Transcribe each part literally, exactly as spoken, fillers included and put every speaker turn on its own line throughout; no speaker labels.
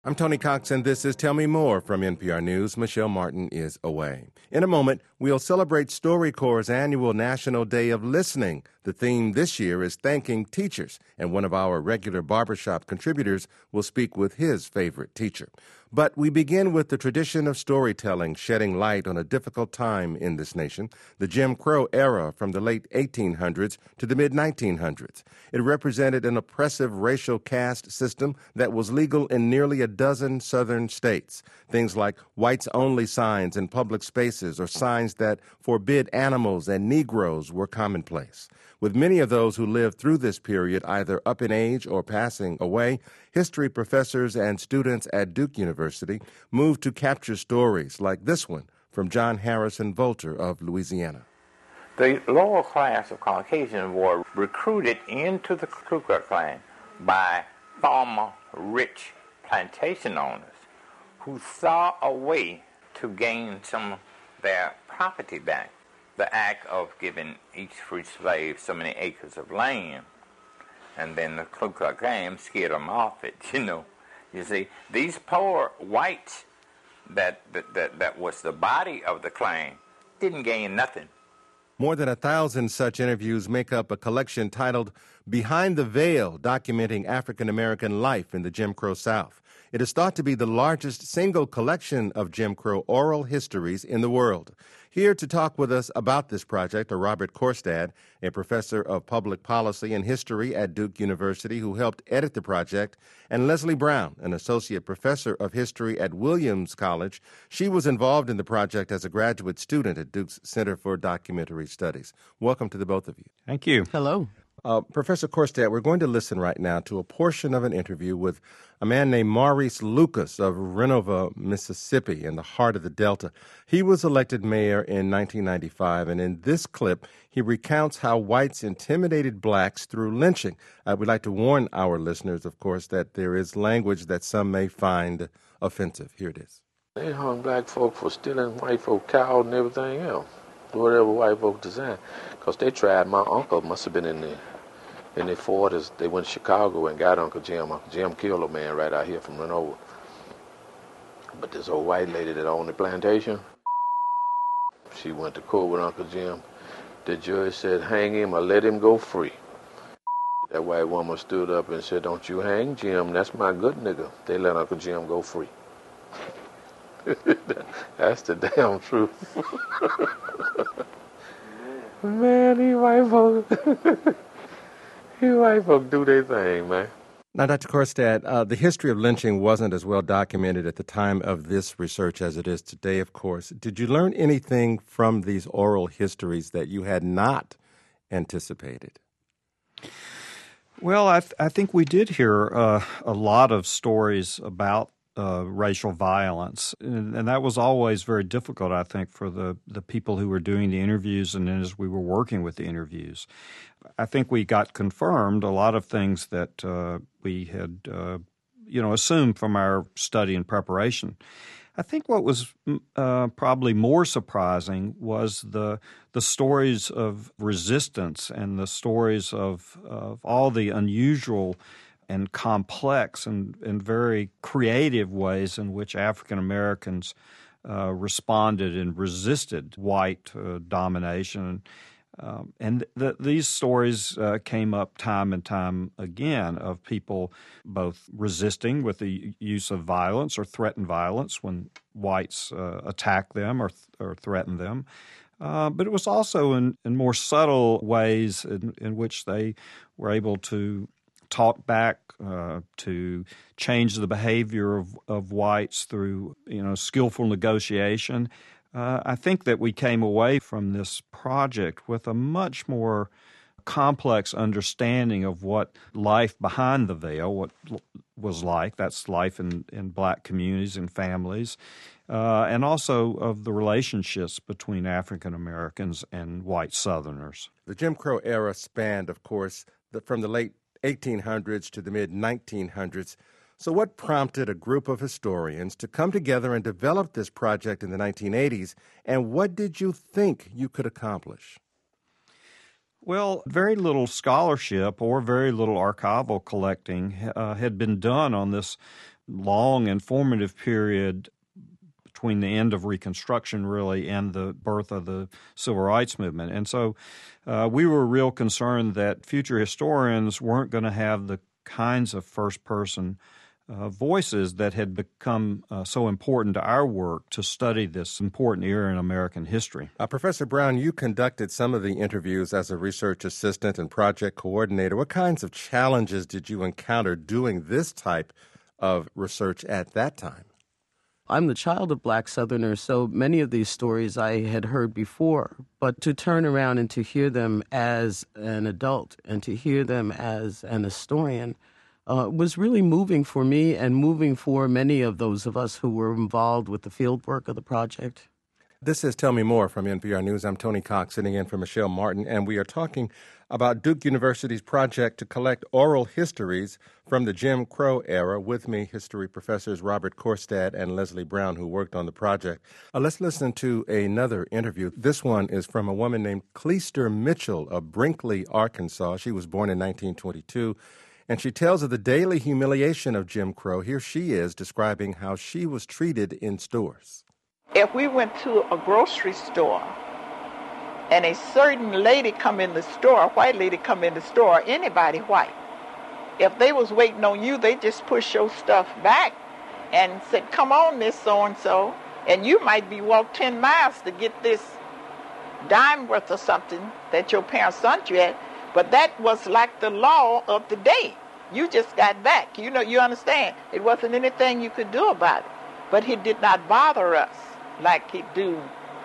I'm Tony Cox, and this is Tell Me More from N P R News. Michelle Martin is away. In a moment, we'll celebrate StoryCorps' annual National Day of Listening. The theme this year is thanking teachers, and one of our regular barbershop contributors will speak with his favorite teacher. But we begin with the tradition of storytelling, shedding light on a difficult time in this nation, the Jim Crow era from the late eighteen hundreds to the mid nineteen hundreds. It represented an oppressive racial caste system that was legal in nearly a dozen southern states. Things like whites-only signs in public spaces or signs that forbid animals and Negroes were commonplace. With many of those who lived through this period either up in age or passing away, history professors and students at Duke University moved to capture stories like this one from John Harrison Volter of Louisiana.
The lower class of Caucasians were recruited into the Ku Klux Klan by former rich plantation owners who saw a way to gain some of their property back. The act of giving each free slave so many acres of land, and then the Ku Klux Klan scared them off it, you know. You see, these poor whites that, that, that, that was the body of the Klan didn't gain nothing.
More than a thousand such interviews make up a collection titled Behind the Veil, documenting African-American life in the Jim Crow South. It is thought to be the largest single collection of Jim Crow oral histories in the world. Here to talk with us about this project are Robert Korstad, a professor of public policy and history at Duke University who helped edit the project, and Leslie Brown, an associate professor of history at Williams College. She was involved in the project as a graduate student at Duke's Center for Documentary Studies. Welcome to the both of you.
Thank you.
Hello.
Uh, Professor Korstad, we're going to listen right now to a portion of an interview with a man named Maurice Lucas of Renova, Mississippi, in the heart of the Delta. He was elected mayor in nineteen ninety-five, and in this clip, he recounts how whites intimidated blacks through lynching. I would like to warn our listeners, of course, that there is language that some may find offensive. Here it is.
They hung black folk for stealing white folk cows and everything else, whatever white folk designed, because they tried. My uncle must have been in the In the forties, they went to Chicago and got Uncle Jim. Uncle Jim killed a man right out here from Renova. But this old white lady that owned the plantation, she went to court with Uncle Jim. The judge said, hang him or let him go free. That white woman stood up and said, don't you hang Jim, that's my good nigga. They let Uncle Jim go free. That's the damn truth. Man, these white folks... You white folk do their thing, man.
Now, Doctor Korstad, uh, the history of lynching wasn't as well documented at the time of this research as it is today, of course. Did you learn anything from these oral histories that you had not anticipated?
Well, I, th- I think we did hear uh, a lot of stories about uh, racial violence, and, and that was always very difficult, I think, for the, the people who were doing the interviews and then as we were working with the interviews. I think we got confirmed a lot of things that uh, we had, uh, you know, assumed from our study and preparation. I think what was uh, probably more surprising was the the stories of resistance and the stories of, of all the unusual and complex and, and very creative ways in which African Americans uh, responded and resisted white uh, domination. Um, and th- these stories uh, came up time and time again of people both resisting with the use of violence or threatened violence when whites uh, attack them or, th- or threaten them. Uh, but it was also in, in more subtle ways in, in which they were able to talk back, uh, to change the behavior of, of whites through, you know, skillful negotiation. Uh, I think that we came away from this project with a much more complex understanding of what life behind the veil, what was like. That's life in, in black communities and families, uh, and also of the relationships between African Americans and white Southerners.
The Jim Crow era spanned, of course, the, from the late eighteen hundreds to the mid nineteen hundreds. So what prompted a group of historians to come together and develop this project in the nineteen eighties, and what did you think you could accomplish?
Well, very little scholarship or very little archival collecting uh, had been done on this long and formative period between the end of Reconstruction, really, and the birth of the Civil Rights Movement. And so uh, we were real concerned that future historians weren't going to have the kinds of first-person uh, voices that had become uh, so important to our work to study this important era in American history.
Uh, Professor Brown, you conducted some of the interviews as a research assistant and project coordinator. What kinds of challenges did you encounter doing this type of research at that time?
I'm the child of Black Southerners, so many of these stories I had heard before. But to turn around and to hear them as an adult and to hear them as an historian uh, was really moving for me and moving for many of those of us who were involved with the field work of the project.
This is Tell Me More from N P R News. I'm Tony Cox, sitting in for Michelle Martin, and we are talking about Duke University's project to collect oral histories from the Jim Crow era. With me, history professors Robert Korstad and Leslie Brown, who worked on the project. Uh, let's listen to another interview. This one is from a woman named Cleaster Mitchell of Brinkley, Arkansas. She was born in nineteen twenty-two, and she tells of the daily humiliation of Jim Crow. Here she is describing how she was treated in stores.
If we went to a grocery store and a certain lady come in the store, a white lady come in the store, anybody white, if they was waiting on you, they just push your stuff back and said, come on, Miss So-and-so, and you might be walked ten miles to get this dime worth or something that your parents sent you at, but that was like the law of the day. You just got back. You know, you understand. It wasn't anything you could do about it, but it did not bother us like it do,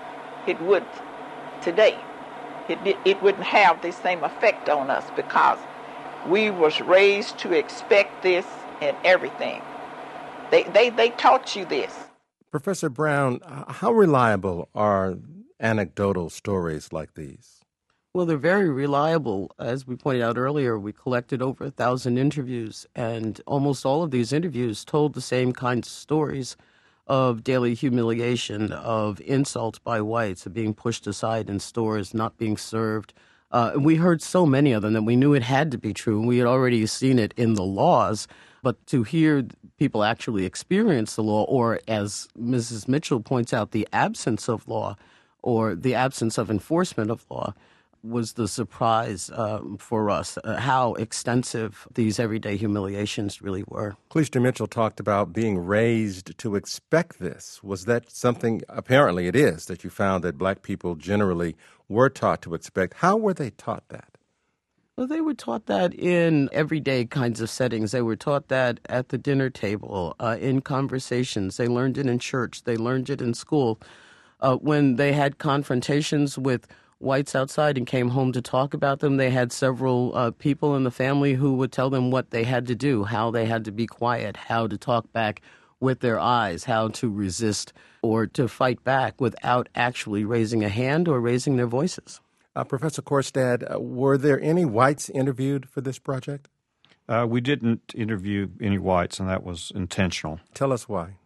it would today. It, it wouldn't have the same effect on us because we was raised to expect this and everything. They, they, they taught you this.
Professor Brown, how reliable are anecdotal stories like these?
Well, they're very reliable. As we pointed out earlier, we collected over a thousand interviews, and almost all of these interviews told the same kinds of stories of daily humiliation, of insults by whites, of being pushed aside in stores, not being served. Uh, we heard so many of them that we knew it had to be true, and we had already seen it in the laws. But to hear people actually experience the law, or as Missus Mitchell points out, the absence of law, or the absence of enforcement of law, was the surprise uh, for us, uh, how extensive these everyday humiliations really were.
Cleaster Mitchell talked about being raised to expect this. Was that something, apparently it is, that you found that black people generally were taught to expect? How were they taught that?
Well, they were taught that in everyday kinds of settings. They were taught that at the dinner table, uh, in conversations. They learned it in church. They learned it in school. Uh, when they had confrontations with whites outside and came home to talk about them, they had several uh, people in the family who would tell them what they had to do, how they had to be quiet, how to talk back with their eyes, how to resist or to fight back without actually raising a hand or raising their voices.
Uh, Professor Korstad, uh, were there any whites interviewed for this project?
Uh, we didn't interview any whites, and that was intentional.
Tell us why.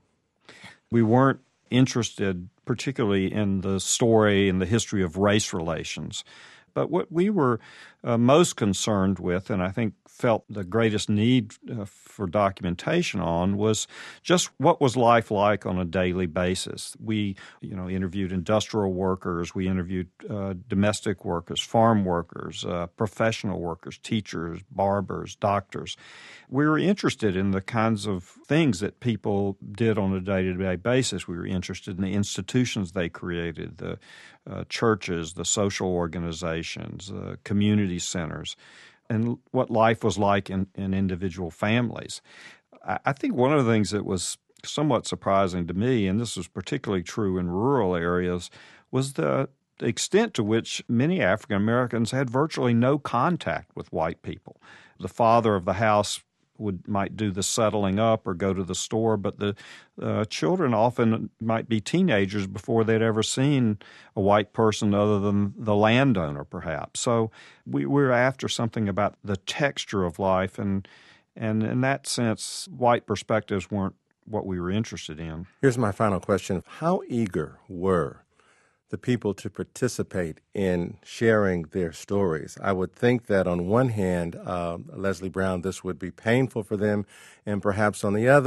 We weren't interested particularly in the story and the history of race relations. But what we were uh, most concerned with, and I think felt the greatest need uh, for documentation on, was just what was life like on a daily basis. We, you know, interviewed industrial workers, we interviewed uh, domestic workers, farm workers, uh, professional workers, teachers, barbers, doctors. We were interested in the kinds of things that people did on a day-to-day basis. We were interested in the institutions they created, the uh, churches, the social organizations, the community centers, and what life was like in, in individual families. I, I think one of the things that was somewhat surprising to me, and this was particularly true in rural areas, was the extent to which many African Americans had virtually no contact with white people. The father of the house would might do the settling up or go to the store, but the uh, children often might be teenagers before they'd ever seen a white person other than the landowner, perhaps. So we, we're after something about the texture of life, and and in that sense, white perspectives weren't what we were interested in.
Here's my final question. How eager were the people to participate in sharing their stories? I would think that on one hand, uh, Leslie Brown, this would be painful for them, and perhaps on the other,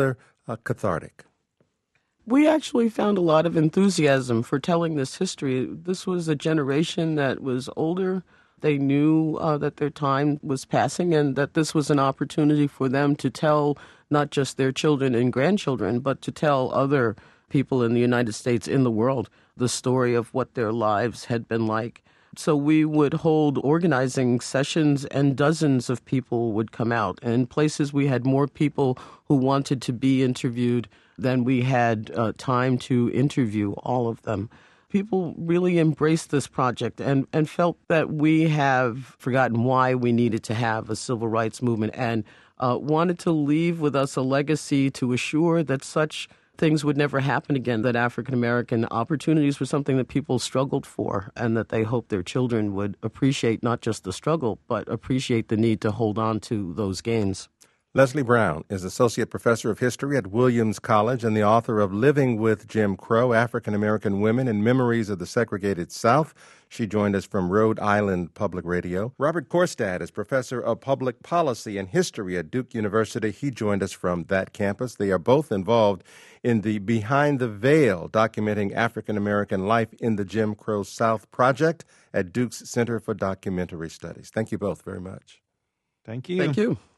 uh, cathartic?
We actually found a lot of enthusiasm for telling this history. This was a generation that was older. They knew uh, that their time was passing and that this was an opportunity for them to tell not just their children and grandchildren, but to tell other people in the United States, in the world, the story of what their lives had been like. So we would hold organizing sessions and dozens of people would come out. And in places we had more people who wanted to be interviewed than we had uh, time to interview all of them. People really embraced this project and, and felt that we have forgotten why we needed to have a civil rights movement and uh, wanted to leave with us a legacy to assure that such things would never happen again, that African-American opportunities were something that people struggled for and that they hoped their children would appreciate not just the struggle, but appreciate the need to hold on to those gains.
Leslie Brown is Associate Professor of History at Williams College and the author of Living with Jim Crow, African American Women and Memories of the Segregated South. She joined us from Rhode Island Public Radio. Robert Korstad is Professor of Public Policy and History at Duke University. He joined us from that campus. They are both involved in the Behind the Veil, documenting African American life in the Jim Crow South project at Duke's Center for Documentary Studies. Thank you both very much.
Thank you.
Thank you.